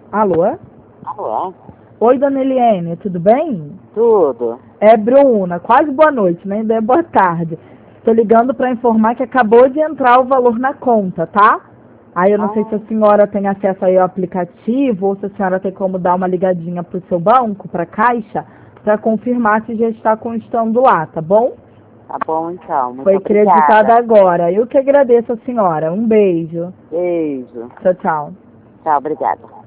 Alô? Alô? Oi, dona Eliane, tudo bem? Tudo. É Bruna, quase boa noite, né? Ainda é boa tarde. Tô ligando para informar que acabou de entrar o valor na conta, tá? Aí eu não sei se a Ah, senhora tem acesso aí ao aplicativo ou se a senhora tem como dar uma ligadinha pro seu banco, pra Caixa, para confirmar se já está constando lá, tá bom? tá bom então. Muito Foi creditada obrigada. agora. Eu que agradeço a senhora. Um beijo. Beijo. Tchau, tchau. Tchau, obrigada.